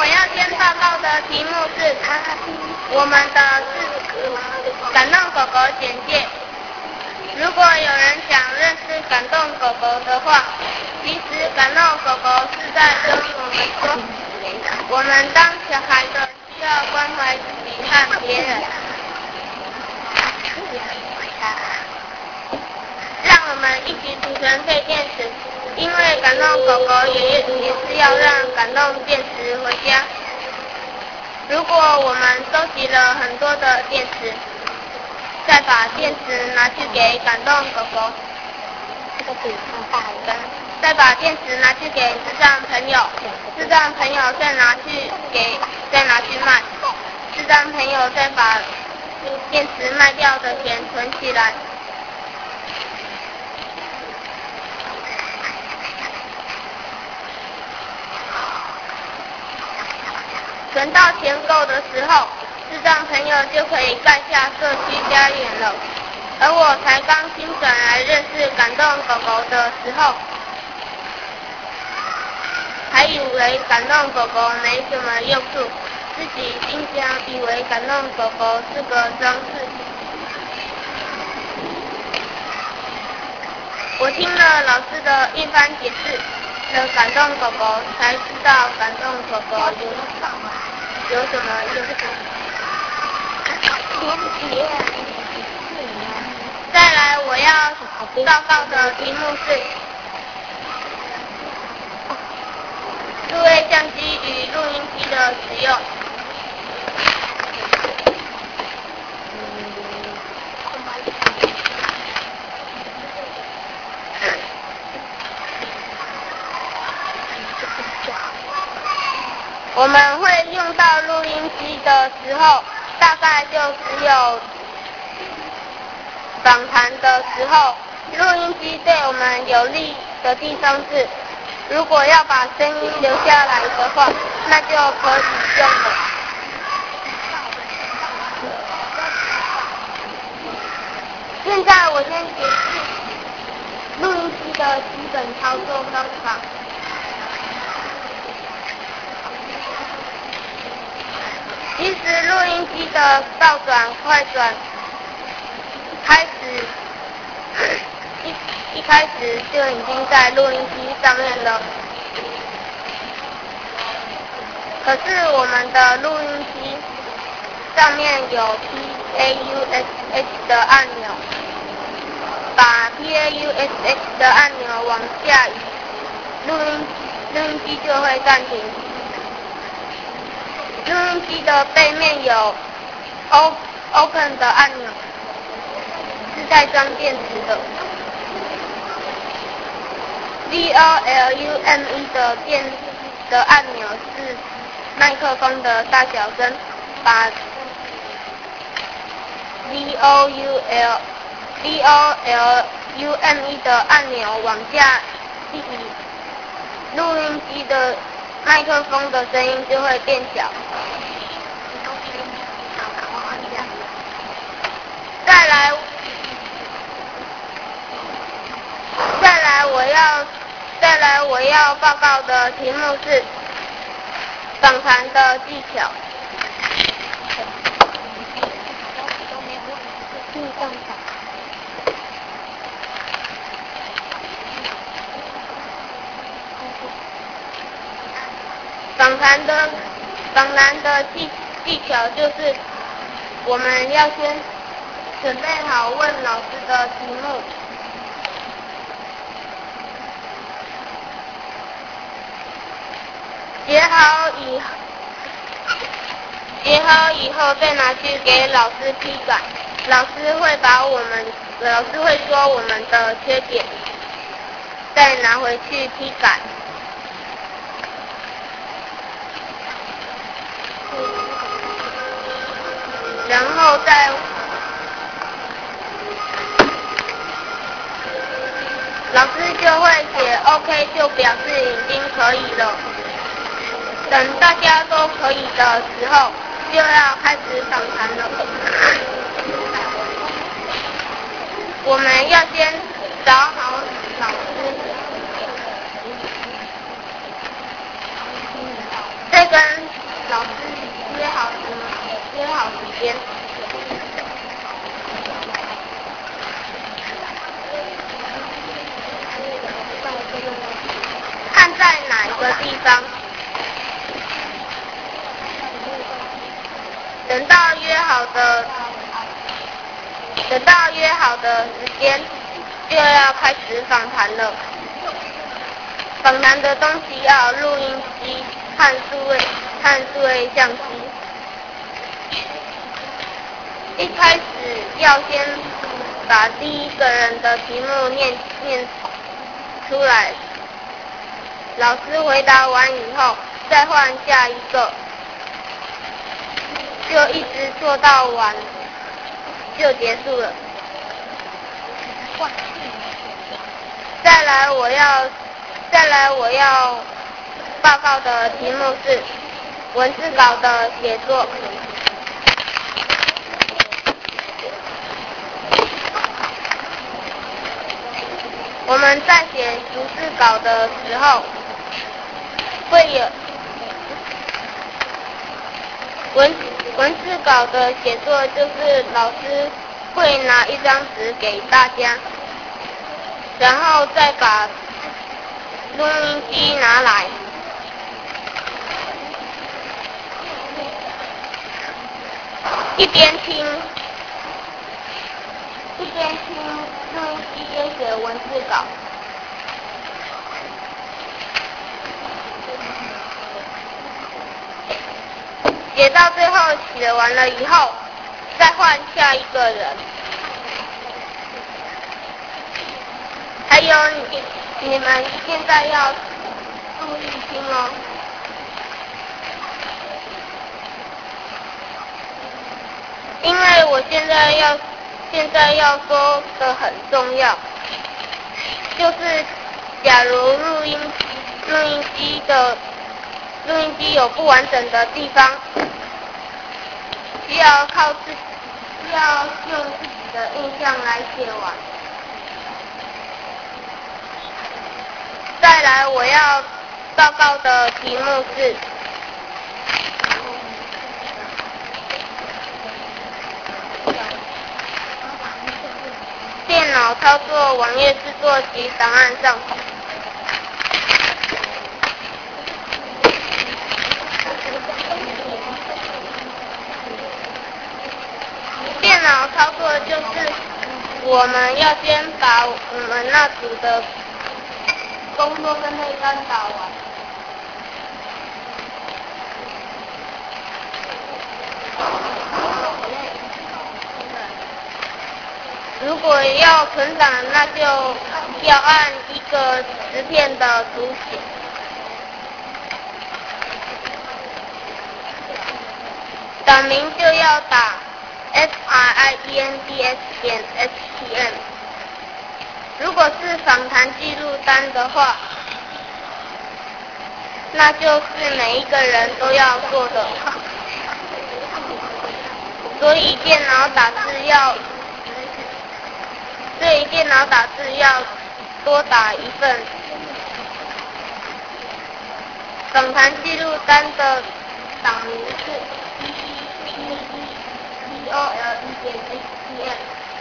要先报告的题目是我们的感动狗狗简介。如果有人想认识感动狗狗的话，其实感动狗狗是在跟我们说，我们当小孩的需要关怀自己和别人。让我们一起组成废电池，因为感动狗狗也是要让感动电池回家。如果我们收集了很多的电池，再把电池拿去给感动狗狗，再把电池拿去给智障朋友，智障朋友再拿去卖，智障朋友再把电池卖掉的钱存起来。存到钱够的时候，智障朋友就可以盖下社区家园了。而我才刚新转来认识感动狗狗的时候，还以为感动狗狗没什么用处，自己心想以为感动狗狗是个装饰。我听了老师的一番解释的感动狗狗，才知道感动狗狗有什么用处。再来，我要报告的题目是数位相机与录音机的使用。我们会用到录音机的时候，大概就只有访谈的时候。录音机对我们有利的地方是，如果要把声音留下来的话，那就可以用了。现在我先解释录音机的基本操作方法。其实录音机的倒转、快转，一开始就已经在录音机上面了。可是我们的录音机上面有 PAUSH 的按钮，把 PAUSH 的按钮往下移，录音机就会暂停。录音机的背面有 Open 的按钮，是在装电池的。VOLUME 的按钮是麦克风的大小声，把 VOLUME 的按钮往下移，录音机的麦克风的声音就会变小。再来我要报告的题目是访谈的技巧。访谈的技巧就是我们要先准备好问老师的题目，写好以后再拿去给老师批改，老师会说我们的缺点，再拿回去批改。然后老师就会写 OK， 就表示已经可以了。等大家都可以的时候，就要开始访谈了。我们要先找好老师，再跟的时间，就要开始访谈了。访谈的东西要录音机和数位相机。一开始要先把第一个人的题目念出来，老师回答完以后，再换下一个，就一直做到完就结束了。再来我要报告的题目是文字稿的写作。我们在写逐字稿的时候，会有文字稿的写作，就是老师会拿一张纸给大家，然后再把录音机拿来，一边听录音机边写文字稿。写到最后写完了以后，再换下一个人。还有你们现在要注意听哦。因为我现在要说的很重要，就是假如录音机有不完整的地方，需要用自己的印象来写完。再来我要报告的题目是电脑操作网页制作及档案上传。电脑操作就是我们要先把我们那组的工作跟内单打完。如果要存档，那就要按一个10片的读写。档名就要打 FRIENDS.STM。如果是访谈记录单的话，那就是每一个人都要做的。所以电脑打字要多打一份。访谈记录单的档名是 POLE.STM。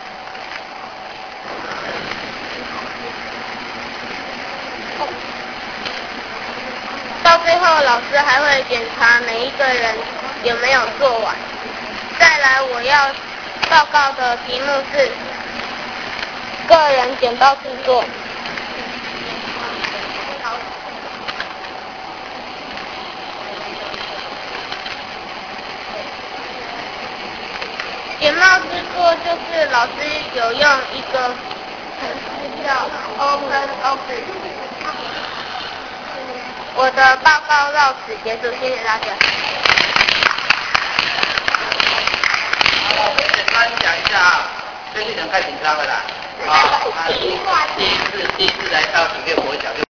到最后，老师还会检查每一个人有没有做完。再来，我要报告的题目是个人简报制作。简报制作就是老师有用一个程式叫 OpenOffice。我的报告到此结束，谢谢大家。 好，老师简单讲一下啊，最近人太紧张了啦。啊。